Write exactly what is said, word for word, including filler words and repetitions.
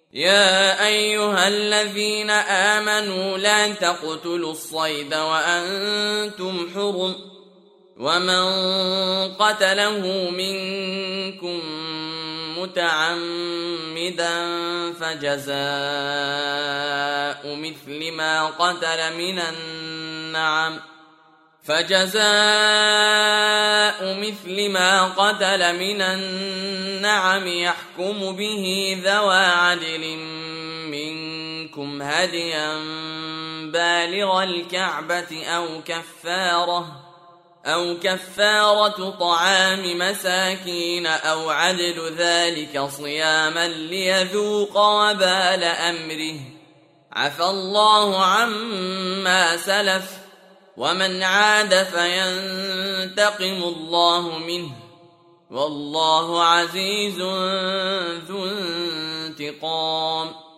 يا أيها الذين آمنوا لا تقتلوا الصيد وأنتم حرم ومن قتله منكم متعمدا فجزاء مثل ما قتل من النعم فجزاء مثل ما قتل من النعم يحكم به ذوى عدل منكم هديا بالغ الكعبة أو كفارة أو كفارة طعام مساكين أو عدل ذلك صياما ليذوق وبال أمره عفى الله عما سلف ومن عاد فينتقم الله منه والله عزيز ذو انتقام.